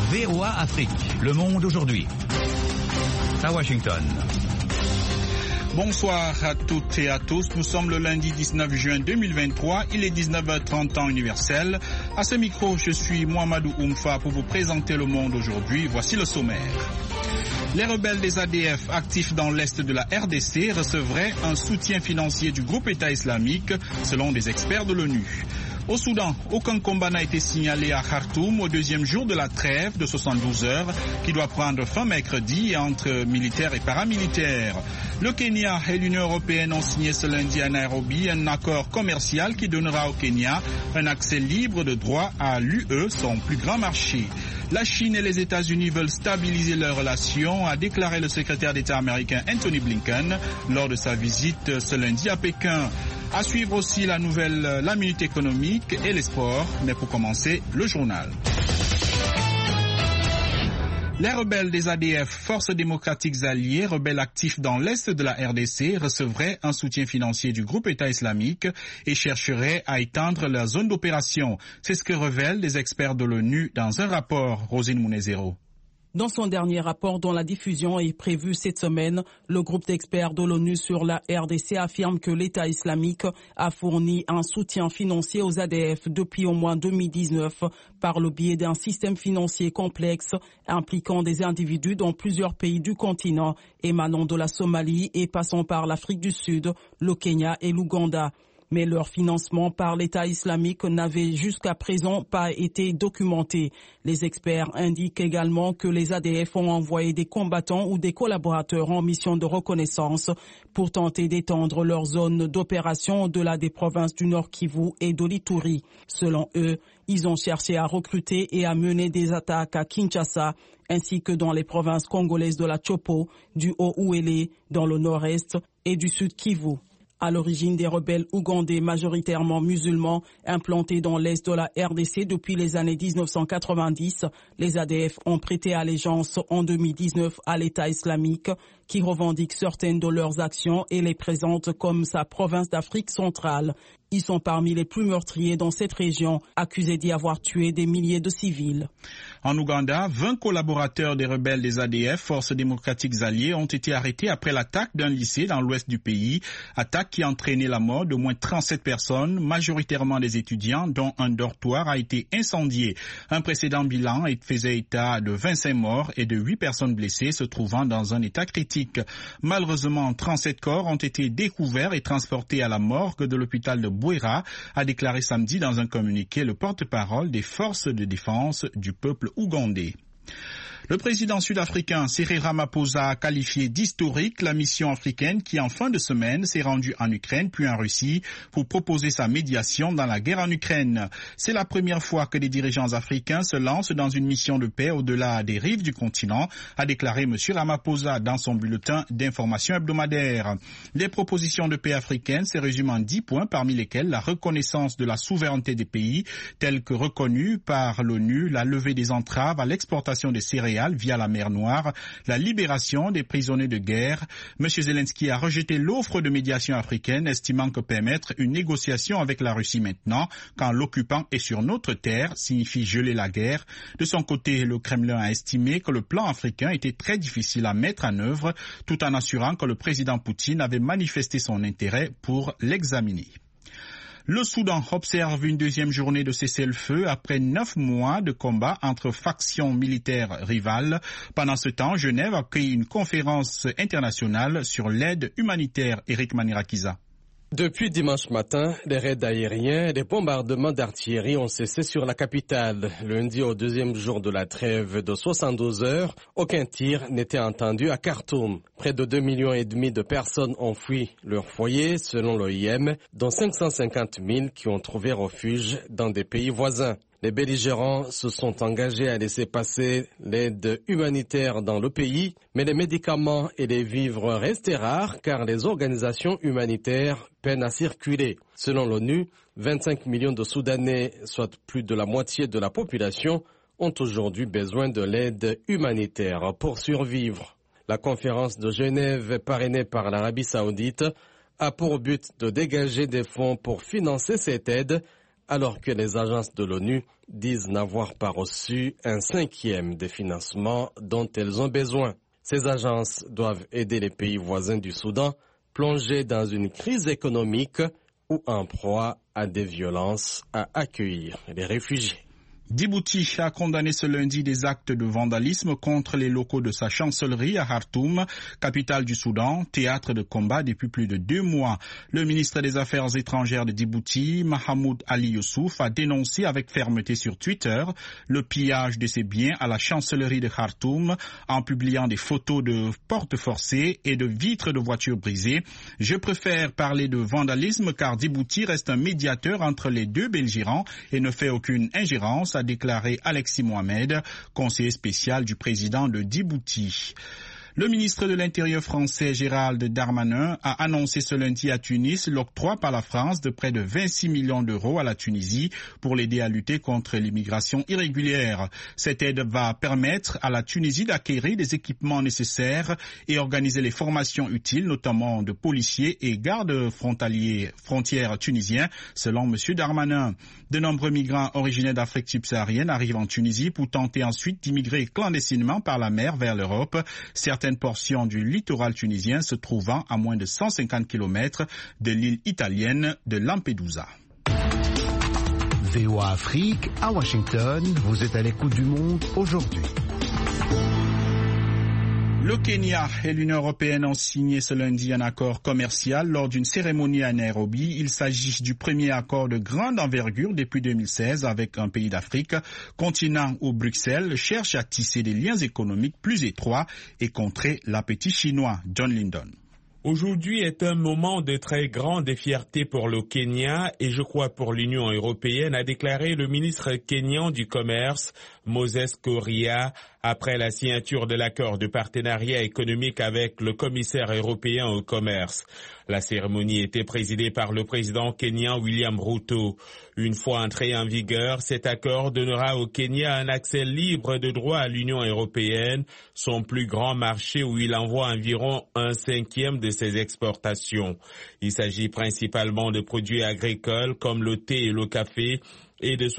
VOA Afrique, le monde aujourd'hui. À Washington. Bonsoir à toutes et à tous. Nous sommes le lundi 19 juin 2023. Il est 19h30 temps universel. À ce micro, je suis Mohamedou Oumfa pour vous présenter le monde aujourd'hui. Voici le sommaire. Les rebelles des ADF actifs dans l'est de la RDC recevraient un soutien financier du groupe État islamique, selon des experts de l'ONU. Au Soudan, aucun combat n'a été signalé à Khartoum au deuxième jour de la trêve de 72 heures qui doit prendre fin mercredi entre militaires et paramilitaires. Le Kenya et l'Union européenne ont signé ce lundi à Nairobi un accord commercial qui donnera au Kenya un accès libre de droit à l'UE, son plus grand marché. La Chine et les États-Unis veulent stabiliser leurs relations, a déclaré le secrétaire d'État américain Anthony Blinken lors de sa visite ce lundi à Pékin. À suivre aussi la minute économique et les sports, mais pour commencer, le journal. Les rebelles des ADF, Forces démocratiques alliées, rebelles actifs dans l'est de la RDC, recevraient un soutien financier du groupe État islamique et chercheraient à étendre leur zone d'opération. C'est ce que révèlent des experts de l'ONU dans un rapport. Rosine Mounezero. Dans son dernier rapport dont la diffusion est prévue cette semaine, le groupe d'experts de l'ONU sur la RDC affirme que l'État islamique a fourni un soutien financier aux ADF depuis au moins 2019 par le biais d'un système financier complexe impliquant des individus dans plusieurs pays du continent, émanant de la Somalie et passant par l'Afrique du Sud, le Kenya et l'Ouganda. Mais leur financement par l'État islamique n'avait jusqu'à présent pas été documenté. Les experts indiquent également que les ADF ont envoyé des combattants ou des collaborateurs en mission de reconnaissance pour tenter d'étendre leur zone d'opération au-delà des provinces du Nord Kivu et de l'Ituri. Selon eux, ils ont cherché à recruter et à mener des attaques à Kinshasa, ainsi que dans les provinces congolaises de la Chopo, du Haut-Ouélé, dans le nord-est et du sud Kivu. À l'origine des rebelles ougandais majoritairement musulmans implantés dans l'est de la RDC depuis les années 1990, les ADF ont prêté allégeance en 2019 à l'État islamique qui revendique certaines de leurs actions et les présente comme sa province d'Afrique centrale. Ils sont parmi les plus meurtriers dans cette région, accusés d'y avoir tué des milliers de civils. En Ouganda, 20 collaborateurs des rebelles des ADF, Forces démocratiques alliées, ont été arrêtés après l'attaque d'un lycée dans l'ouest du pays. Attaque qui a entraîné la mort d'au moins 37 personnes, majoritairement des étudiants, dont un dortoir a été incendié. Un précédent bilan faisait état de 25 morts et de 8 personnes blessées se trouvant dans un état critique. Malheureusement, 37 corps ont été découverts et transportés à la morgue de l'hôpital de Bouéra, a déclaré samedi dans un communiqué le porte-parole des forces de défense du peuple ougandais. Le président sud-africain Cyril Ramaphosa a qualifié d'historique la mission africaine qui, en fin de semaine, s'est rendue en Ukraine puis en Russie pour proposer sa médiation dans la guerre en Ukraine. C'est la première fois que des dirigeants africains se lancent dans une mission de paix au-delà des rives du continent, a déclaré M. Ramaphosa dans son bulletin d'information hebdomadaire. Les propositions de paix africaines se résument en 10 points, parmi lesquels la reconnaissance de la souveraineté des pays, telle que reconnue par l'ONU, la levée des entraves à l'exportation des céréales via la mer Noire, la libération des prisonniers de guerre. M. Zelensky a rejeté l'offre de médiation africaine, estimant que permettre une négociation avec la Russie maintenant, quand l'occupant est sur notre terre, signifie geler la guerre. De son côté, le Kremlin a estimé que le plan africain était très difficile à mettre en œuvre, tout en assurant que le président Poutine avait manifesté son intérêt pour l'examiner. Le Soudan observe une deuxième journée de cessez-le-feu après 9 mois de combat entre factions militaires rivales. Pendant ce temps, Genève accueille une conférence internationale sur l'aide humanitaire. Eric Manirakiza. Depuis dimanche matin, des raids aériens et des bombardements d'artillerie ont cessé sur la capitale. Lundi, au deuxième jour de la trêve de 72 heures, aucun tir n'était entendu à Khartoum. Près de 2,5 millions de personnes ont fui leur foyer, selon l'OIM, dont 550 000 qui ont trouvé refuge dans des pays voisins. Les belligérants se sont engagés à laisser passer l'aide humanitaire dans le pays, mais les médicaments et les vivres restaient rares car les organisations humanitaires peinent à circuler. Selon l'ONU, 25 millions de Soudanais, soit plus de la moitié de la population, ont aujourd'hui besoin de l'aide humanitaire pour survivre. La conférence de Genève, parrainée par l'Arabie Saoudite, a pour but de dégager des fonds pour financer cette aide, alors que les agences de l'ONU disent n'avoir pas reçu un 5e des financements dont elles ont besoin. Ces agences doivent aider les pays voisins du Soudan plongés dans une crise économique ou en proie à des violences à accueillir les réfugiés. Djibouti a condamné ce lundi des actes de vandalisme contre les locaux de sa chancellerie à Khartoum, capitale du Soudan, théâtre de combat depuis plus de 2 mois. Le ministre des Affaires étrangères de Djibouti, Mahamoud Ali Youssouf, a dénoncé avec fermeté sur Twitter le pillage de ses biens à la chancellerie de Khartoum en publiant des photos de portes forcées et de vitres de voitures brisées. Je préfère parler de vandalisme car Djibouti reste un médiateur entre les deux belligérants et ne fait aucune ingérence, a déclaré Alexis Mohamed, conseiller spécial du président de Djibouti. Le ministre de l'Intérieur français Gérald Darmanin a annoncé ce lundi à Tunis l'octroi par la France de près de 26 millions d'euros à la Tunisie pour l'aider à lutter contre l'immigration irrégulière. Cette aide va permettre à la Tunisie d'acquérir des équipements nécessaires et organiser les formations utiles, notamment de policiers et gardes frontières tunisiens, selon M. Darmanin. De nombreux migrants originaires d'Afrique subsaharienne arrivent en Tunisie pour tenter ensuite d'immigrer clandestinement par la mer vers l'Europe. Certaines portions du littoral tunisien se trouvant à moins de 150 km de l'île italienne de Lampedusa. VOA Afrique, à Washington, vous êtes à l'écoute du monde aujourd'hui. Le Kenya et l'Union européenne ont signé ce lundi un accord commercial lors d'une cérémonie à Nairobi. Il s'agit du premier accord de grande envergure depuis 2016 avec un pays d'Afrique, continent où Bruxelles cherche à tisser des liens économiques plus étroits et contrer l'appétit chinois. John Lyndon. Aujourd'hui est un moment de très grande fierté pour le Kenya et je crois pour l'Union européenne, a déclaré le ministre kényan du Commerce, Moses Kuria, après la signature de l'accord de partenariat économique avec le commissaire européen au commerce. La cérémonie était présidée par le président kényan William Ruto. Une fois entré en vigueur, cet accord donnera au Kenya un accès libre de droit à l'Union européenne, son plus grand marché où il envoie environ 1/5 de ses exportations. Il s'agit principalement de produits agricoles comme le thé et le café, et de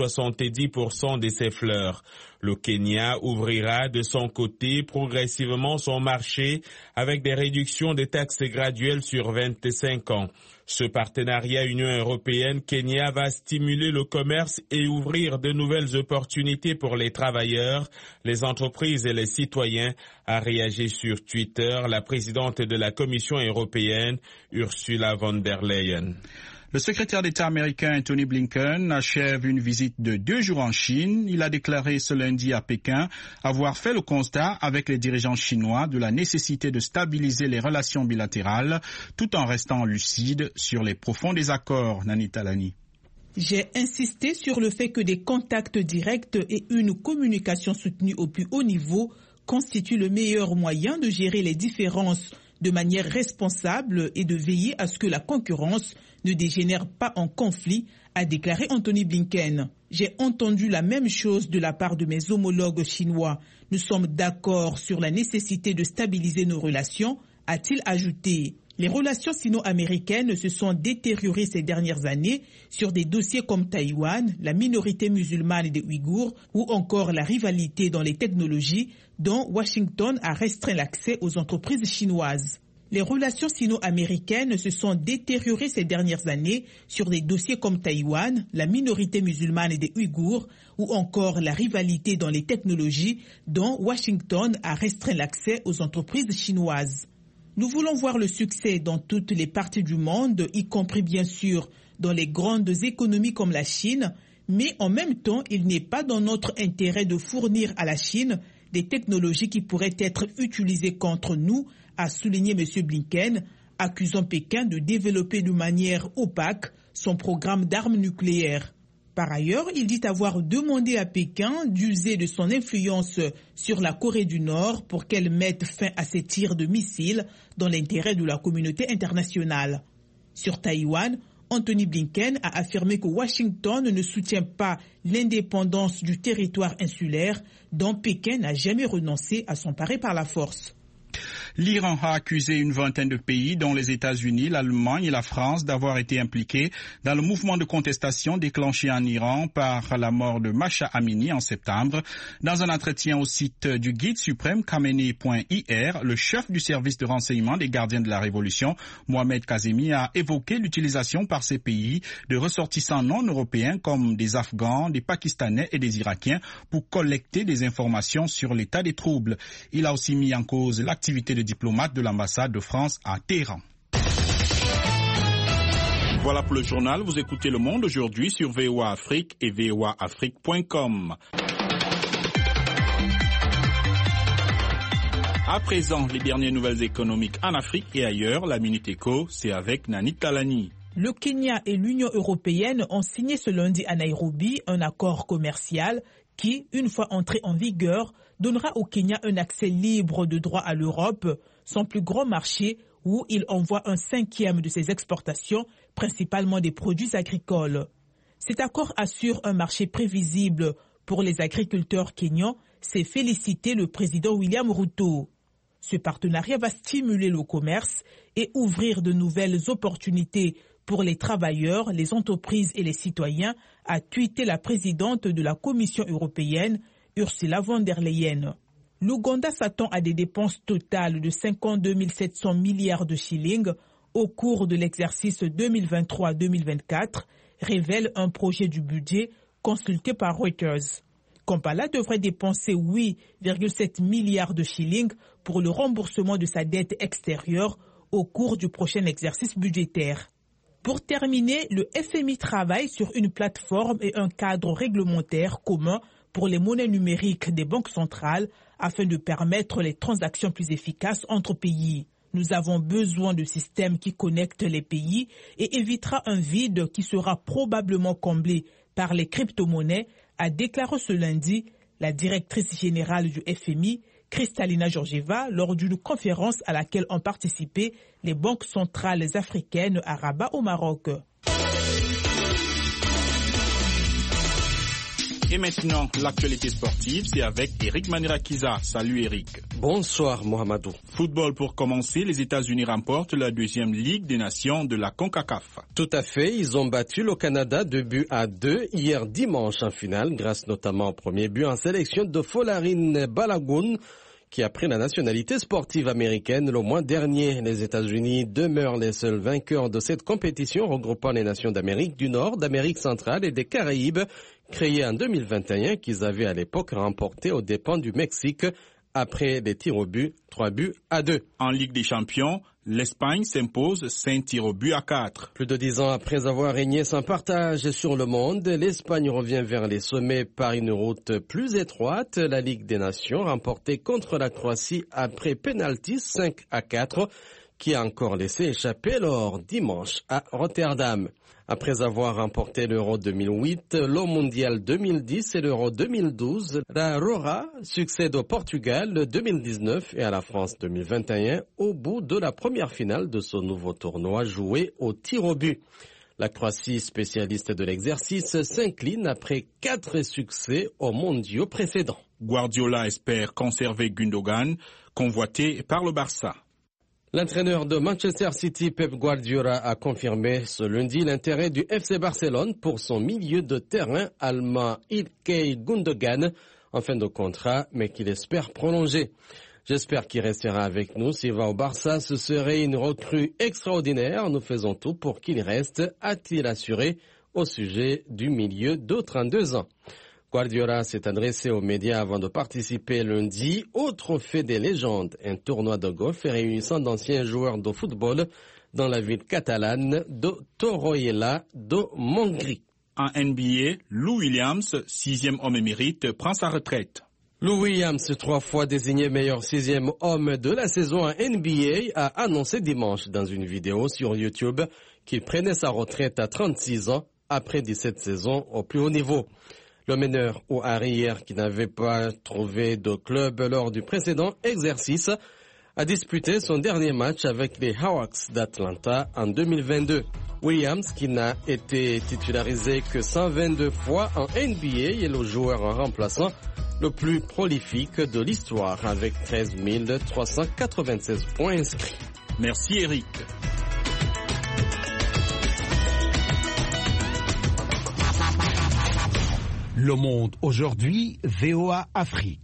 70% de ses fleurs. Le Kenya ouvrira de son côté progressivement son marché avec des réductions de taxes graduelles sur 25 ans. Ce partenariat Union européenne-Kenya va stimuler le commerce et ouvrir de nouvelles opportunités pour les travailleurs, les entreprises et les citoyens, a réagi sur Twitter la présidente de la Commission européenne, Ursula von der Leyen. Le secrétaire d'État américain Antony Blinken achève une visite de 2 jours en Chine. Il a déclaré ce lundi à Pékin avoir fait le constat avec les dirigeants chinois de la nécessité de stabiliser les relations bilatérales tout en restant lucide sur les profonds désaccords. Nani Talani. J'ai insisté sur le fait que des contacts directs et une communication soutenue au plus haut niveau constituent le meilleur moyen de gérer les différences de manière responsable et de veiller à ce que la concurrence ne dégénère pas en conflit, a déclaré Antony Blinken. J'ai entendu la même chose de la part de mes homologues chinois. Nous sommes d'accord sur la nécessité de stabiliser nos relations, a-t-il ajouté. Les relations sino-américaines se sont détériorées ces dernières années sur des dossiers comme Taïwan, la minorité musulmane des Ouïghours ou encore la rivalité dans les technologies dont Washington a restreint l'accès aux entreprises chinoises. Les relations sino-américaines se sont détériorées ces dernières années sur des dossiers comme Taïwan, la minorité musulmane des Ouïghours ou encore la rivalité dans les technologies dont Washington a restreint l'accès aux entreprises chinoises. Nous voulons voir le succès dans toutes les parties du monde, y compris bien sûr dans les grandes économies comme la Chine, mais en même temps, il n'est pas dans notre intérêt de fournir à la Chine des technologies qui pourraient être utilisées contre nous, a souligné M. Blinken, accusant Pékin de développer de manière opaque son programme d'armes nucléaires. Par ailleurs, il dit avoir demandé à Pékin d'user de son influence sur la Corée du Nord pour qu'elle mette fin à ses tirs de missiles dans l'intérêt de la communauté internationale. Sur Taïwan, Antony Blinken a affirmé que Washington ne soutient pas l'indépendance du territoire insulaire dont Pékin n'a jamais renoncé à s'emparer par la force. L'Iran a accusé une vingtaine de pays, dont les États-Unis, l'Allemagne et la France, d'avoir été impliqués dans le mouvement de contestation déclenché en Iran par la mort de Mahsa Amini en septembre. Dans un entretien au site du guide suprême Khamenei.ir, le chef du service de renseignement des gardiens de la révolution, Mohamed Kazemi, a évoqué l'utilisation par ces pays de ressortissants non européens comme des Afghans, des Pakistanais et des Irakiens pour collecter des informations sur l'état des troubles. Il a aussi mis en cause l'activité de diplomate de l'ambassade de France à Téhéran. Voilà pour le journal. Vous écoutez Le Monde aujourd'hui sur VOA Afrique et voaafrique.com. À présent, les dernières nouvelles économiques en Afrique et ailleurs. La Minute Éco, c'est avec Nani Talani. Le Kenya et l'Union européenne ont signé ce lundi à Nairobi un accord commercial qui, une fois entré en vigueur, donnera au Kenya un accès libre de droit à l'Europe, son plus gros marché, où il envoie 1/5 de ses exportations, principalement des produits agricoles. Cet accord assure un marché prévisible pour les agriculteurs kenyans, s'est félicité le président William Ruto. Ce partenariat va stimuler le commerce et ouvrir de nouvelles opportunités pour les travailleurs, les entreprises et les citoyens, a tweeté la présidente de la Commission européenne, Ursula von der Leyen. L'Ouganda s'attend à des dépenses totales de 52 700 milliards de shillings au cours de l'exercice 2023-2024, révèle un projet du budget consulté par Reuters. Kampala devrait dépenser 8,7 milliards de shillings pour le remboursement de sa dette extérieure au cours du prochain exercice budgétaire. Pour terminer, le FMI travaille sur une plateforme et un cadre réglementaire commun pour les monnaies numériques des banques centrales afin de permettre les transactions plus efficaces entre pays. Nous avons besoin de systèmes qui connectent les pays et évitera un vide qui sera probablement comblé par les crypto-monnaies, a déclaré ce lundi la directrice générale du FMI, Kristalina Georgieva, lors d'une conférence à laquelle ont participé les banques centrales africaines à Rabat au Maroc. Et maintenant, l'actualité sportive, c'est avec Eric Manirakiza. Salut Eric. Bonsoir Mohamedou. Football pour commencer, les États-Unis remportent la deuxième Ligue des Nations de la CONCACAF. Tout à fait, ils ont battu le Canada 2-2 hier dimanche en finale, grâce notamment au premier but en sélection de Folarin Balogun, qui a pris la nationalité sportive américaine le mois dernier. Les États-Unis demeurent les seuls vainqueurs de cette compétition regroupant les nations d'Amérique du Nord, d'Amérique centrale et des Caraïbes, créée en 2021, qu'ils avaient à l'époque remporté aux dépens du Mexique après des tirs au but, 3-2. En Ligue des Champions, l'Espagne s'impose 5 tirs au but à 4. Plus de 10 ans après avoir régné sans partage sur le monde, l'Espagne revient vers les sommets par une route plus étroite. La Ligue des Nations remportée contre la Croatie après pénalty 5-4, qui a encore laissé échapper l'or dimanche à Rotterdam. Après avoir remporté l'Euro 2008, le Mondial 2010 et l'Euro 2012, la Rora succède au Portugal 2019 et à la France 2021 au bout de la première finale de ce nouveau tournoi joué au tir au but. La Croatie, spécialiste de l'exercice, s'incline après 4 succès aux mondiaux précédents. Guardiola espère conserver Gundogan, convoité par le Barça. L'entraîneur de Manchester City, Pep Guardiola, a confirmé ce lundi l'intérêt du FC Barcelone pour son milieu de terrain allemand Ilkay Gundogan en fin de contrat, mais qu'il espère prolonger. J'espère qu'il restera avec nous. S'il va au Barça, ce serait une recrue extraordinaire. Nous faisons tout pour qu'il reste, a-t-il assuré au sujet du milieu de 32 ans. Guardiola s'est adressé aux médias avant de participer lundi au Trophée des légendes, un tournoi de golf réunissant d'anciens joueurs de football dans la ville catalane de Torroella de Montgrí. En NBA, Lou Williams, 6e homme émérite, prend sa retraite. Lou Williams, 3 fois désigné meilleur 6e homme de la saison en NBA, a annoncé dimanche dans une vidéo sur YouTube qu'il prenait sa retraite à 36 ans après 17 saisons au plus haut niveau. Le meneur ou arrière qui n'avait pas trouvé de club lors du précédent exercice a disputé son dernier match avec les Hawks d'Atlanta en 2022. Williams, qui n'a été titularisé que 122 fois en NBA, est le joueur remplaçant le plus prolifique de l'histoire avec 13 396 points inscrits. Merci Eric. Le Monde aujourd'hui, VOA Afrique.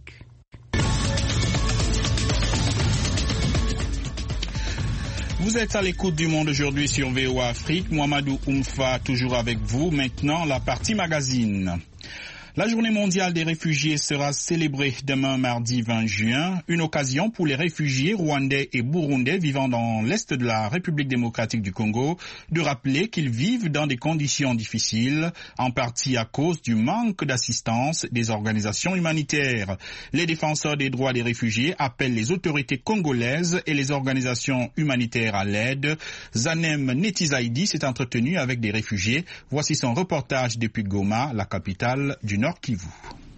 Vous êtes à l'écoute du Monde aujourd'hui sur VOA Afrique. Mohamedou Oumfa toujours avec vous. Maintenant, la partie magazine. La journée mondiale des réfugiés sera célébrée demain mardi 20 juin, une occasion pour les réfugiés rwandais et burundais vivant dans l'est de la République démocratique du Congo de rappeler qu'ils vivent dans des conditions difficiles, en partie à cause du manque d'assistance des organisations humanitaires. Les défenseurs des droits des réfugiés appellent les autorités congolaises et les organisations humanitaires à l'aide. Zanem Netizaïdi s'est entretenu avec des réfugiés. Voici son reportage depuis Goma, la capitale du Nord Kivu.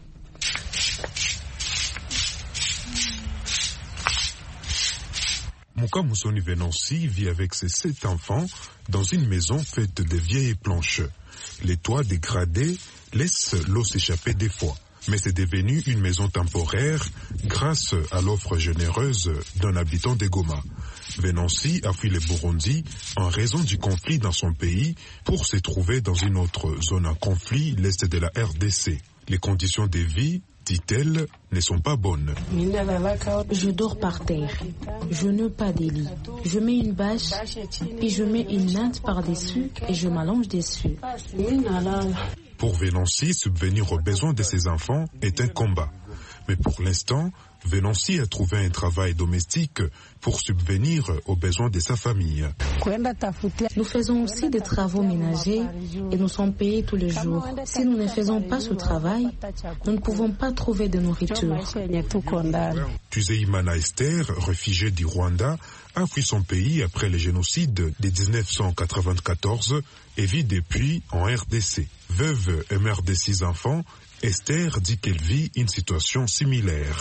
Mouka Moussoni Venansi vit avec ses 7 enfants dans une maison faite de vieilles planches. Les toits dégradés laissent l'eau s'échapper des fois. Mais c'est devenu une maison temporaire grâce à l'offre généreuse d'un habitant de Goma. Venansi a fui le Burundi en raison du conflit dans son pays pour se trouver dans une autre zone en conflit, l'est de la RDC. Les conditions de vie, dit-elle, ne sont pas bonnes. Je dors par terre. Je n'ai pas de lit. Je mets une bâche, puis je mets une natte par-dessus et je m'allonge dessus. Pour Venansi, subvenir aux besoins de ses enfants est un combat. Mais pour l'instant, Venansi a trouvé un travail domestique pour subvenir aux besoins de sa famille. Nous faisons aussi des travaux ménagers et nous sommes payés tous les jours. Si nous ne faisons pas ce travail, nous ne pouvons pas trouver de nourriture. Tuzeimana Esther, réfugiée du Rwanda, a fui son pays après le génocide de 1994 et vit depuis en RDC. Veuve et mère de 6 enfants, Esther dit qu'elle vit une situation similaire.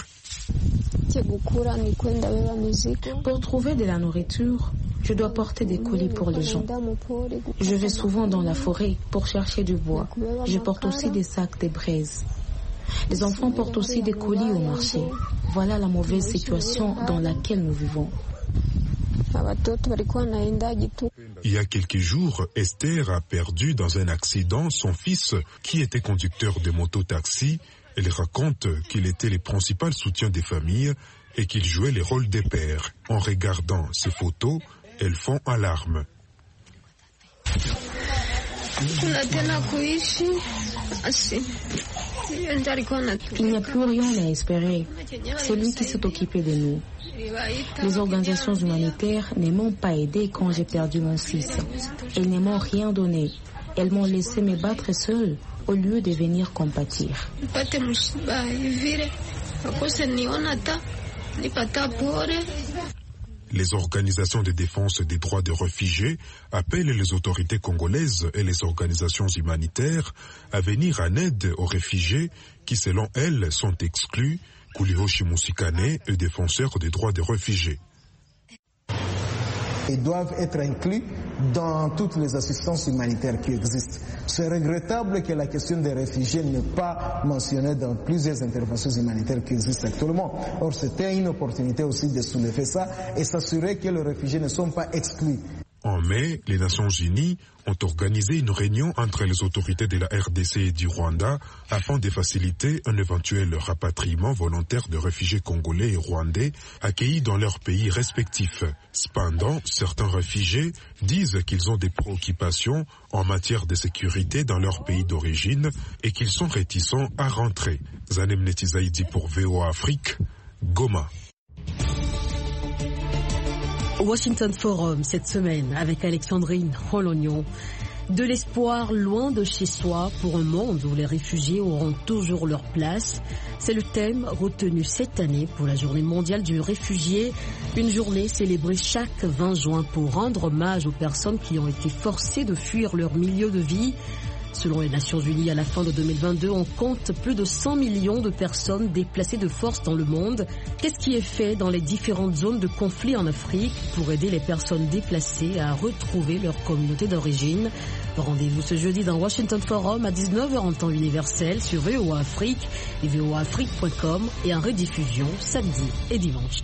Pour trouver de la nourriture, je dois porter des colis pour les gens. Je vais souvent dans la forêt pour chercher du bois. Je porte aussi des sacs de braises. Les enfants portent aussi des colis au marché. Voilà la mauvaise situation dans laquelle nous vivons. Il y a quelques jours, Esther a perdu dans un accident son fils qui était conducteur de moto-taxi. Elle raconte qu'il était le principal soutien des familles et qu'il jouait le rôle des pères. En regardant ces photos, elles font alarme. Il n'y a plus rien à espérer. C'est lui qui s'est occupé de nous. Les organisations humanitaires ne m'ont pas aidé quand j'ai perdu mon fils. Elles ne m'ont rien donné. Elles m'ont laissé me battre seule au lieu de venir compatir. Les organisations de défense des droits des réfugiés appellent les autorités congolaises et les organisations humanitaires à venir en aide aux réfugiés qui, selon elles, sont exclus. Kulihoshi Musikane est défenseur des droits des réfugiés. Ils doivent être inclus dans toutes les assistances humanitaires qui existent. C'est regrettable que la question des réfugiés n'est pas mentionnée dans plusieurs interventions humanitaires qui existent actuellement. Or, c'était une opportunité aussi de soulever ça et s'assurer que les réfugiés ne sont pas exclus. En mai, les Nations Unies ont organisé une réunion entre les autorités de la RDC et du Rwanda afin de faciliter un éventuel rapatriement volontaire de réfugiés congolais et rwandais accueillis dans leurs pays respectifs. Cependant, certains réfugiés disent qu'ils ont des préoccupations en matière de sécurité dans leur pays d'origine et qu'ils sont réticents à rentrer. Zanem Netizaïdi pour VOA Afrique, Goma. Washington Forum cette semaine avec Alexandrine Rolognon. De l'espoir loin de chez soi pour un monde où les réfugiés auront toujours leur place. C'est le thème retenu cette année pour la Journée mondiale du réfugié. Une journée célébrée chaque 20 juin pour rendre hommage aux personnes qui ont été forcées de fuir leur milieu de vie. Selon les Nations Unies, à la fin de 2022, on compte plus de 100 millions de personnes déplacées de force dans le monde. Qu'est-ce qui est fait dans les différentes zones de conflit en Afrique pour aider les personnes déplacées à retrouver leur communauté d'origine? Rendez-vous ce jeudi dans Washington Forum à 19h en temps universel sur VOA Afrique et voaafrique.com et en rediffusion samedi et dimanche.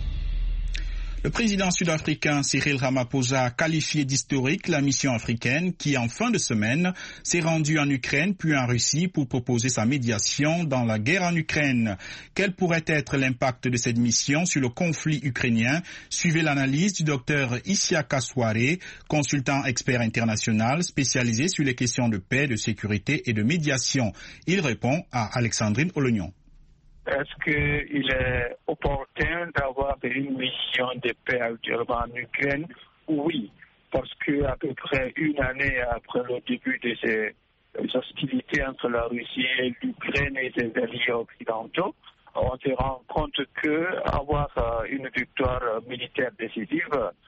Le président sud-africain Cyril Ramaphosa a qualifié d'historique la mission africaine qui, en fin de semaine, s'est rendue en Ukraine puis en Russie pour proposer sa médiation dans la guerre en Ukraine. Quel pourrait être l'impact de cette mission sur le conflit ukrainien? Suivez l'analyse du docteur Isiaka Souare, consultant expert international spécialisé sur les questions de paix, de sécurité et de médiation. Il répond à Alexandrine Olognon. Est-ce qu'il est opportun d'avoir une mission de paix actuellement en Ukraine? Oui, parce qu'à peu près une année après le début de ces hostilités entre la Russie et l'Ukraine et ses alliés occidentaux, on se rend compte qu'avoir une victoire militaire décisive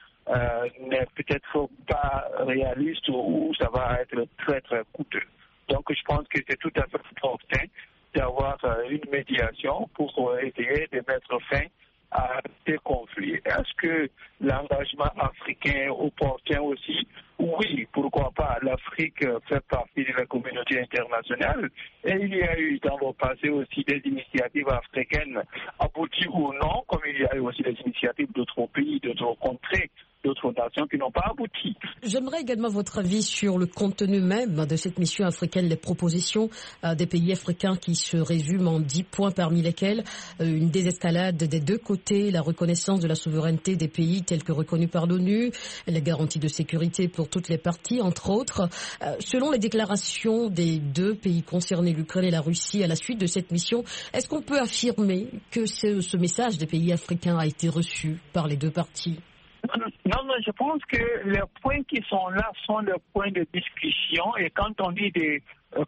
n'est peut-être pas réaliste ou ça va être très très coûteux. Donc je pense que c'est tout à fait opportun d'avoir une médiation pour essayer de mettre fin à ces conflits. Est-ce que l'engagement africain est opportun aussi? Oui, pourquoi pas. L'Afrique fait partie de la communauté internationale et il y a eu dans le passé aussi des initiatives africaines abouties ou non, comme il y a eu aussi des initiatives d'autres pays, d'autres contrées, d'autres nations qui n'ont pas abouti. J'aimerais également votre avis sur le contenu même de cette mission africaine, les propositions des pays africains qui se résument en 10 points, parmi lesquels une désescalade des deux côtés, la reconnaissance de la souveraineté des pays tels que reconnus par l'ONU, la garantie de sécurité pour toutes les parties, entre autres. Selon les déclarations des deux pays concernés, l'Ukraine et la Russie, à la suite de cette mission, est-ce qu'on peut affirmer que ce message des pays africains a été reçu par les deux parties? Non, je pense que les points qui sont là sont les points de discussion et quand on dit de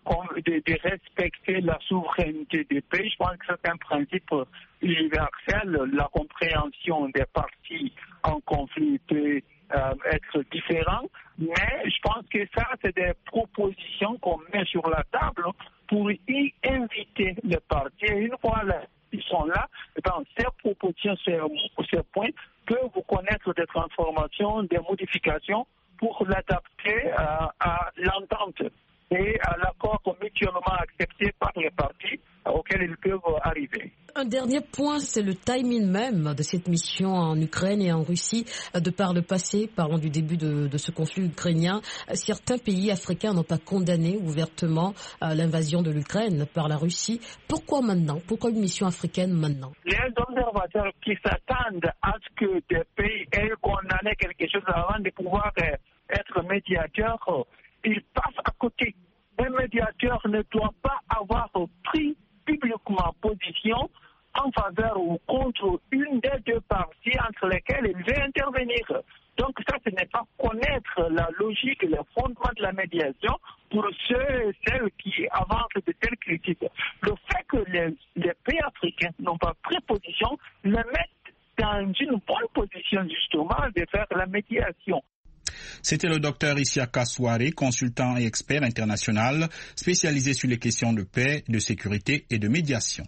respecter la souveraineté des pays, je pense que c'est un principe universel. La compréhension des parties en conflit peut être différente, mais je pense que ça, c'est des propositions qu'on met sur la table pour y inviter les parties. Et une fois ils sont là, dans ces propositions, ces points, peuvent vous connaître des transformations, des modifications pour l'adapter à l'entente et à l'accord mutuellement accepté par les parties auxquels ils peuvent arriver. Un dernier point, c'est le timing même de cette mission en Ukraine et en Russie. De par le passé, parlons du début de ce conflit ukrainien, certains pays africains n'ont pas condamné ouvertement l'invasion de l'Ukraine par la Russie. Pourquoi maintenant? Pourquoi une mission africaine maintenant? Les observateurs qui s'attendent à ce que des pays aient condamné quelque chose avant de pouvoir être médiateurs, ils passent à côté. Un médiateur ne doit pas avoir pris publiquement position en faveur ou contre une des deux parties entre lesquelles il veut intervenir. Donc ça, ce n'est pas connaître la logique, le fondement de la médiation pour ceux et celles qui avancent de telles critiques. Le fait que les pays africains n'ont pas pris position les mettent dans une bonne position justement de faire la médiation. C'était le docteur Isiaka Souare, consultant et expert international spécialisé sur les questions de paix, de sécurité et de médiation.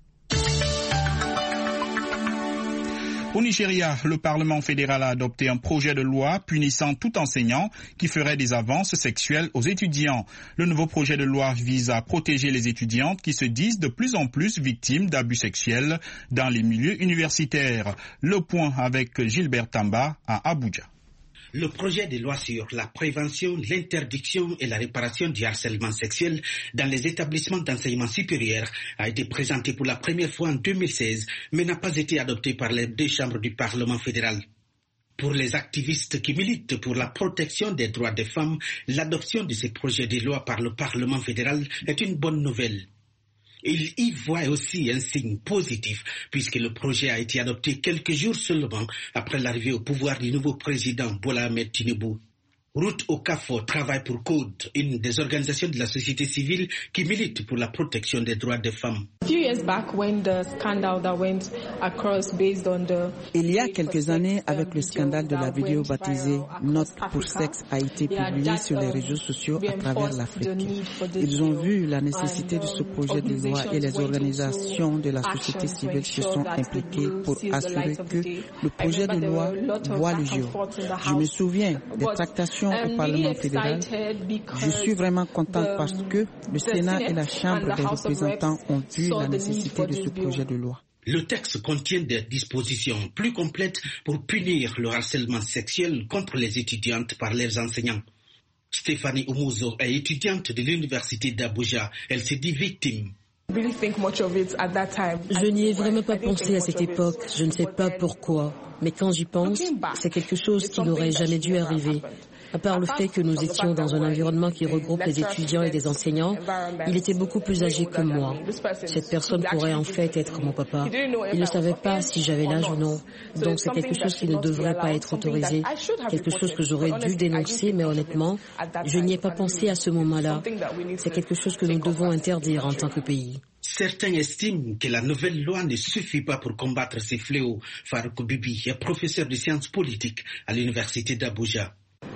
Au Nigeria, le Parlement fédéral a adopté un projet de loi punissant tout enseignant qui ferait des avances sexuelles aux étudiants. Le nouveau projet de loi vise à protéger les étudiantes qui se disent de plus en plus victimes d'abus sexuels dans les milieux universitaires. Le point avec Gilbert Tamba à Abuja. Le projet de loi sur la prévention, l'interdiction et la réparation du harcèlement sexuel dans les établissements d'enseignement supérieur a été présenté pour la première fois en 2016, mais n'a pas été adopté par les deux chambres du Parlement fédéral. Pour les activistes qui militent pour la protection des droits des femmes, l'adoption de ce projet de loi par le Parlement fédéral est une bonne nouvelle. Il y voit aussi un signe positif puisque le projet a été adopté quelques jours seulement après l'arrivée au pouvoir du nouveau président Bola Ahmed Tinubu. Ruth Okafo travaille pour CODE, une des organisations de la société civile qui milite pour la protection des droits des femmes. Il y a quelques années, avec le scandale de la vidéo baptisée « Note pour sexe » a été publiée sur les réseaux sociaux à travers l'Afrique. Ils ont vu la nécessité de ce projet de loi et les organisations de la société civile se sont impliquées pour assurer que le projet de loi voit le jour. Je me souviens des tractations au Parlement fédéral. Je suis vraiment contente parce que le Sénat et la Chambre des représentants ont vu la nécessité de ce projet de loi. Le texte contient des dispositions plus complètes pour punir le harcèlement sexuel contre les étudiantes par leurs enseignants. Stéphanie Oumuzo est étudiante de l'université d'Abuja. Elle se dit victime. Je n'y ai vraiment pas pensé à cette époque. Je ne sais pas pourquoi. Mais quand j'y pense, c'est quelque chose qui n'aurait jamais dû arriver. À part le fait que nous étions dans un environnement qui regroupe les étudiants et des enseignants, il était beaucoup plus âgé que moi. Cette personne pourrait en fait être mon papa. Il ne savait pas si j'avais l'âge ou non. Donc c'est quelque chose qui ne devrait pas être autorisé. Quelque chose que j'aurais dû dénoncer, mais honnêtement, je n'y ai pas pensé à ce moment-là. C'est quelque chose que nous devons interdire en tant que pays. Certains estiment que la nouvelle loi ne suffit pas pour combattre ces fléaux. Farouk Bibi est professeur de sciences politiques à l'université d'Abuja.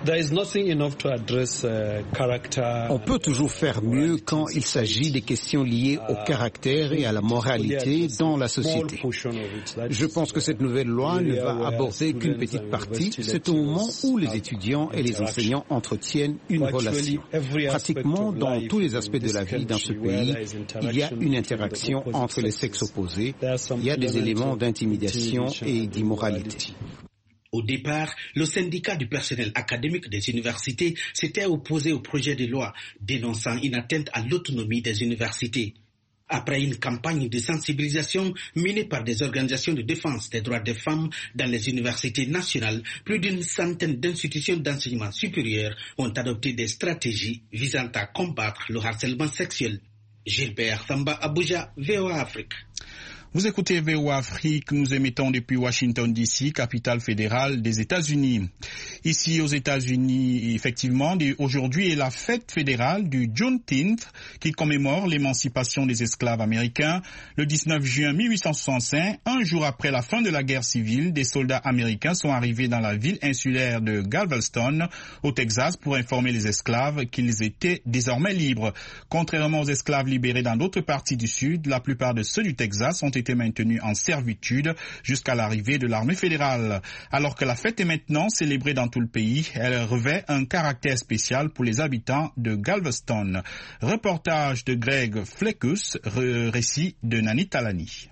On peut toujours faire mieux quand il s'agit des questions liées au caractère et à la moralité dans la société. Je pense que cette nouvelle loi ne va aborder qu'une petite partie. C'est au moment où les étudiants et les enseignants entretiennent une relation. Pratiquement dans tous les aspects de la vie dans ce pays, il y a une interaction entre les sexes opposés. Il y a des éléments d'intimidation et d'immoralité. Au départ, le syndicat du personnel académique des universités s'était opposé au projet de loi, dénonçant une atteinte à l'autonomie des universités. Après une campagne de sensibilisation menée par des organisations de défense des droits des femmes dans les universités nationales, plus d'une centaine d'institutions d'enseignement supérieur ont adopté des stratégies visant à combattre le harcèlement sexuel. Gilbert Thamba, Abuja, VOA Afrique. Vous écoutez VOA Afrique, nous émettons depuis Washington DC, capitale fédérale des États-Unis. Ici aux États-Unis, effectivement, aujourd'hui est la fête fédérale du Juneteenth qui commémore l'émancipation des esclaves américains. Le 19 juin 1865, un jour après la fin de la guerre civile, des soldats américains sont arrivés dans la ville insulaire de Galveston, au Texas, pour informer les esclaves qu'ils étaient désormais libres. Contrairement aux esclaves libérés dans d'autres parties du Sud, la plupart de ceux du Texas ont été maintenus en servitude jusqu'à l'arrivée de l'armée fédérale. Alors que la fête est maintenant célébrée dans tout le pays, elle revêt un caractère spécial pour les habitants de Galveston. Reportage de Greg Fleckus, récit de Nani Talani.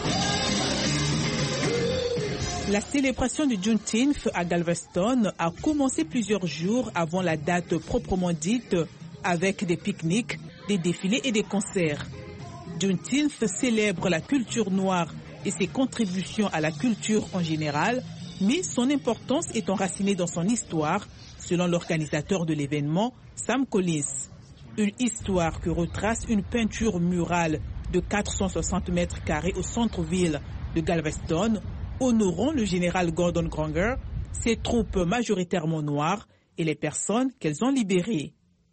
La célébration du Juneteenth à Galveston a commencé plusieurs jours avant la date proprement dite, avec des pique-niques, des défilés et des concerts. Juneteenth célèbre la culture noire et ses contributions à la culture en général, mais son importance est enracinée dans son histoire, selon l'organisateur de l'événement, Sam Collins. Une histoire que retrace une peinture murale de 460 mètres carrés au centre-ville de Galveston, honorant le général Gordon Granger, ses troupes majoritairement noires et les personnes qu'elles ont libérées.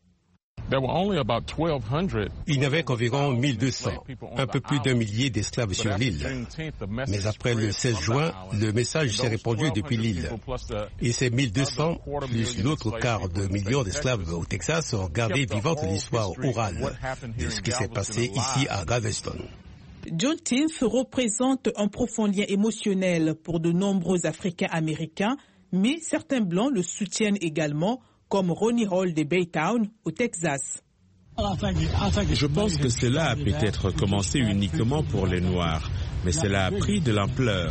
Il n'y avait qu'environ 1200, un peu plus d'1 millier d'esclaves sur l'île. Mais après le 16 juin, le message s'est répandu depuis l'île. Et ces 1200, plus l'autre quart de million d'esclaves au Texas, ont gardé vivante l'histoire orale de ce qui s'est passé ici à Galveston. Juneteenth représente un profond lien émotionnel pour de nombreux Africains-Américains, mais certains Blancs le soutiennent également, comme Ronnie Hall de Baytown, au Texas. Je pense que cela a peut-être commencé uniquement pour les Noirs, mais cela a pris de l'ampleur.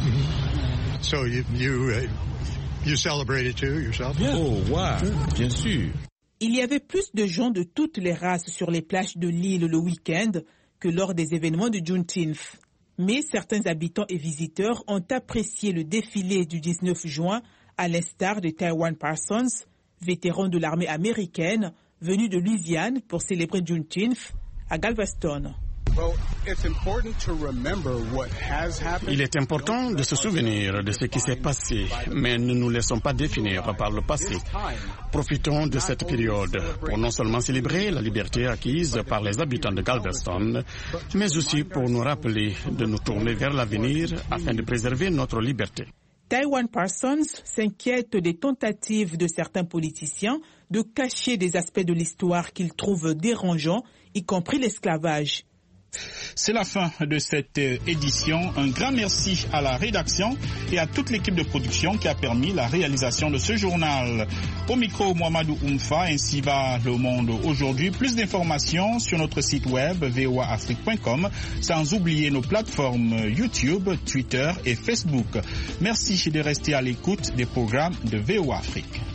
Oh, wow, bien sûr. Il y avait plus de gens de toutes les races sur les plages de l'île le week-end que lors des événements de Juneteenth. Mais certains habitants et visiteurs ont apprécié le défilé du 19 juin, à l'instar de Taiwan Parsons, vétéran de l'armée américaine, venu de Louisiane pour célébrer Juneteenth à Galveston. Il est important de se souvenir de ce qui s'est passé, mais ne nous laissons pas définir par le passé. Profitons de cette période pour non seulement célébrer la liberté acquise par les habitants de Galveston, mais aussi pour nous rappeler de nous tourner vers l'avenir afin de préserver notre liberté. Taiwan Parsons s'inquiète des tentatives de certains politiciens de cacher des aspects de l'histoire qu'ils trouvent dérangeants, y compris l'esclavage. C'est la fin de cette édition. Un grand merci à la rédaction et à toute l'équipe de production qui a permis la réalisation de ce journal. Au micro, Mohamedou Oumfa, ainsi va le monde aujourd'hui. Plus d'informations sur notre site web voaafrique.com, sans oublier nos plateformes YouTube, Twitter et Facebook. Merci de rester à l'écoute des programmes de VOA Afrique.